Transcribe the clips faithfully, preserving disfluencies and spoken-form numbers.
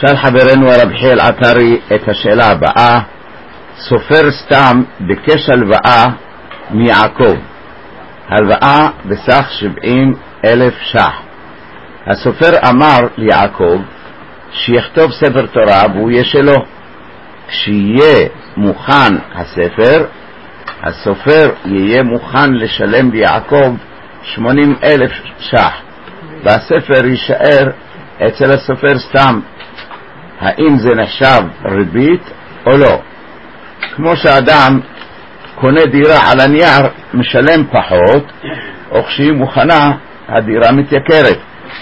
שאל חברנו הרב חיאל עטרי את השאלה הבאה: סופר סתם ביקש הלוואה מיעקב, הלוואה בסך שבעים אלף ש"ח. הסופר אמר ליעקב שיכתוב ספר תורה והוא יהיה שלו. כשיהיה מוכן הספר, הסופר יהיה מוכן לשלם ליעקב שמונים אלף ש"ח, והספר יישאר אצל הסופר סתם. האם זה נחשב ריבית או לא? כמו שאדם קונה דירה על הנייר, משלם פחות, או כשהיא מוכנה הדירה מתייקרת.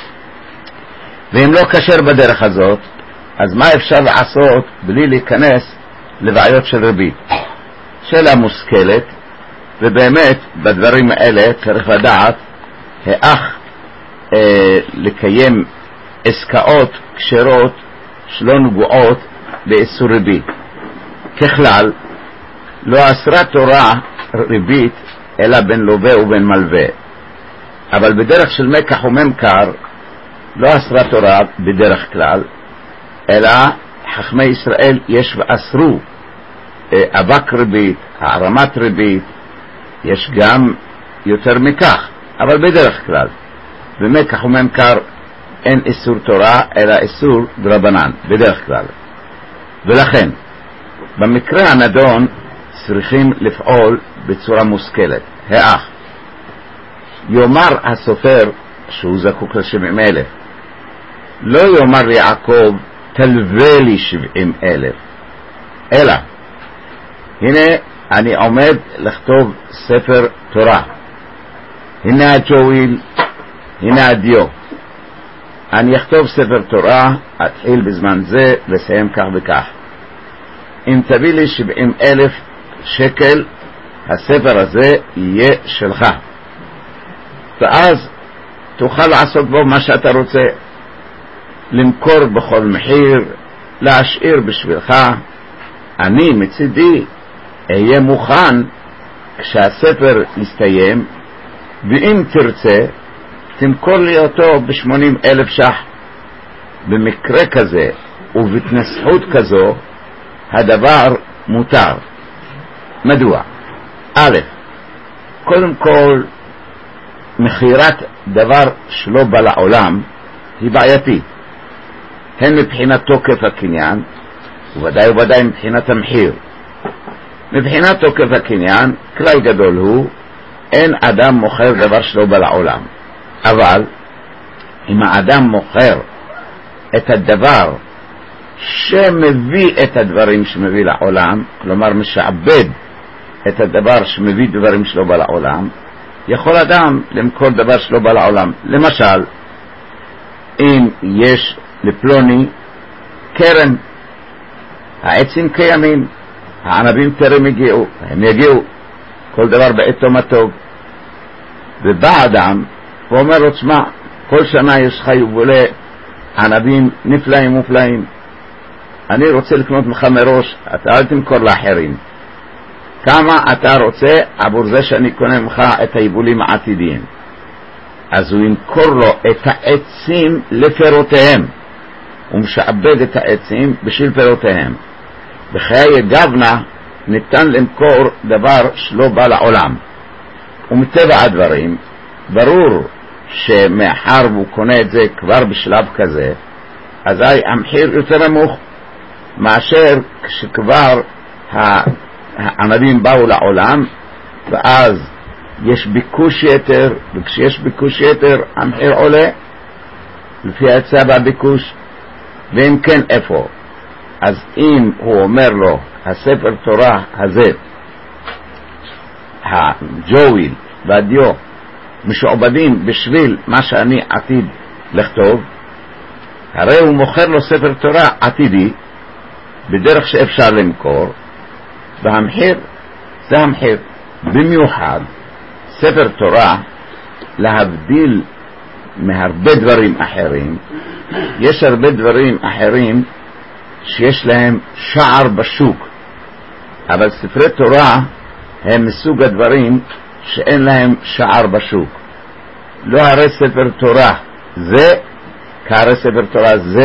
ואם לא קשר בדרך הזאת, אז מה אפשר לעשות בלי להיכנס לבעיות של ריבית? שאלה מושכלת, ובאמת בדברים האלה צריך לדעת איך אה, לקיים עסקאות קשרות שלא נגועות באיסור ריבית. ככלל, לא אסרה תורה ריבית אלא בין לווה ובין מלווה, אבל בדרך של מקח וממכר לא אסרה תורה בדרך כלל, אלא חכמי ישראל יש ואסרו אבק ריבית, הערמת ריבית, יש גם יותר מכך, אבל בדרך כלל במקח וממכר אין איסור תורה אלא איסור דרבנן בדרך כלל. ולכן במקרה הנדון צריכים לפעול בצורה מושכלת. האח יאמר הסופר שהוא זקוק ל-שבעים אלף, לא יאמר ליעקב תלווה לי שבעים אלף, אלא הנה אני עומד לכתוב ספר תורה, הנה הג'וויל, הנה הדיו, אני אכתוב ספר תורה, אתחיל בזמן זה לסיים כך וכך. אם תביא לי שבעים אלף שקל, הספר הזה יהיה שלך, ואז תוכל לעשות בו מה שאתה רוצה, למכור בכל מחיר, להשאיר בשבילך. אני מצידי אהיה מוכן כשהספר יסתיים, ואם תרצה תמכור לי אותו בשמונים אלף ש"ח. במקרה כזה ובתנסחות כזו הדבר מותר. מדוע? א', קודם כל מחירת דבר שלא בא לעולם היא בעייתית, הן מבחינת תוקף הקניין וודאי וודאי מבחינת המחיר. מבחינת תוקף הקניין כלל גדול הוא אין אדם מוכר דבר שלא בא לעולם, אבל אם האדם מוכר את הדבר שמביא את הדברים שמביא לעולם, כלומר משעבד את הדבר שמביא דברים שלא בא לעולם, יכול אדם למכור דבר שלא בא לעולם. למשל, אם יש לפלוני קרן, העצים קיימים, הענבים טרם הגיעו, הם יגיעו, כל דבר בעתו מה טוב, ובא אדם ואומר לו, תשמע, כל שנה יש לך יבולי ענבים נפלאים מופלאים, אני רוצה לקנות לך מראש, אתה אל תמכור לאחרים. כמה אתה רוצה עבור זה שאני קונה ממך את היבולים העתידיים? אז הוא ימכור לו את העצים לפירותיהם, הוא משעבד את העצים בשביל פירותיהם. בחיי גבנה ניתן למכור דבר שלא בא לעולם, ומטבע הדברים ברור שמאחר והוא קונה את זה כבר בשלב כזה, אזי המחיר יותר נמוך מאשר כשכבר הענבים באו לעולם, ואז יש ביקוש יתר, וכשיש ביקוש יתר המחיר עולה לפי ההיצע והביקוש. ואם כן, איפה? אז אם הוא אומר לו הספר תורה הזה, הג'וויל והדיו משועבדים בשביל מה שאני עתיד לכתוב, הרי הוא מוכר לו ספר תורה עתידי בדרך שאפשר למכור, והמחיר זה המחיר. במיוחד ספר תורה, להבדיל מהרבה דברים אחרים, יש הרבה דברים אחרים שיש להם שער בשוק, אבל ספרי תורה הם מסוג הדברים שאין להם שער בשוק. לא הרי ספר תורה זה כהרי ספר תורה זה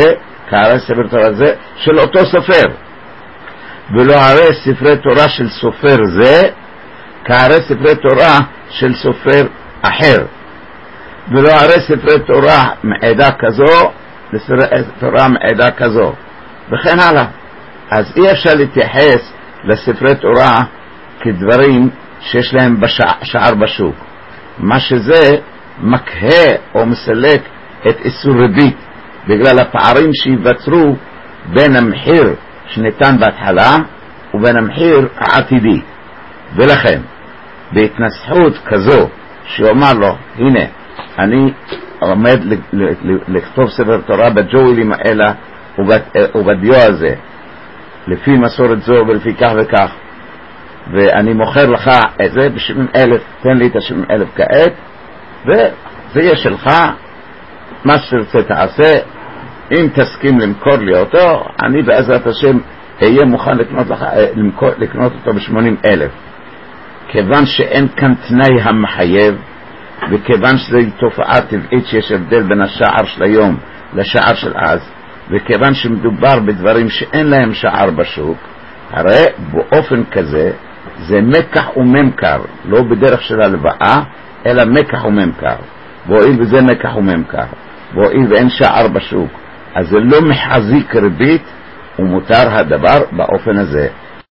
כהרי ספר תורה זה של אותו סופר, ולא הרי ספרי תורה של סופר זה כהרי ספרי תורה של סופר אחר, ולא הרי ספרי תורה מעדה כזו לספרי תורה מעדה כזו, וכן הלאה. אז אי אפשר להתייחס לספרי תורה כדברים שיש להם שער בשוק. מה שזה מקהה או מסלק את איסור ריבית בגלל הפערים שיווצרו בין המחיר שניתן בהתחלה ובין המחיר העתידי. ולכן בהתנסחות כזו שאומר לו, הנה אני עומד לכתוב ספר תורה בג'וילים האלה ובדיו הזה לפי מסורת זו ולפי כך וכך, ואני מוכר לך את זה ב-שבעים אלף, תן לי את ה-שבעים אלף כעת וזה יהיה שלך, מה שתרצה תעשה, אם תסכים למכור לי אותו אני בעזרת השם אהיה מוכן לקנות, לך, למכור, לקנות אותו ב-שמונים אלף. כיוון שאין כאן תנאי המחייב, וכיוון שזו תופעה טבעית שיש הבדל בין השער של היום לשער של אז, וכיוון שמדובר בדברים שאין להם שער בשוק, הרי באופן כזה זה מקח וממכר, לא בדרך של הלוואה אלא מקח וממכר. והואיל וזה מקח וממכר, והואיל ואין שער בשוק, אז זה לא מחזיק ריבית ומותר הדבר באופן הזה.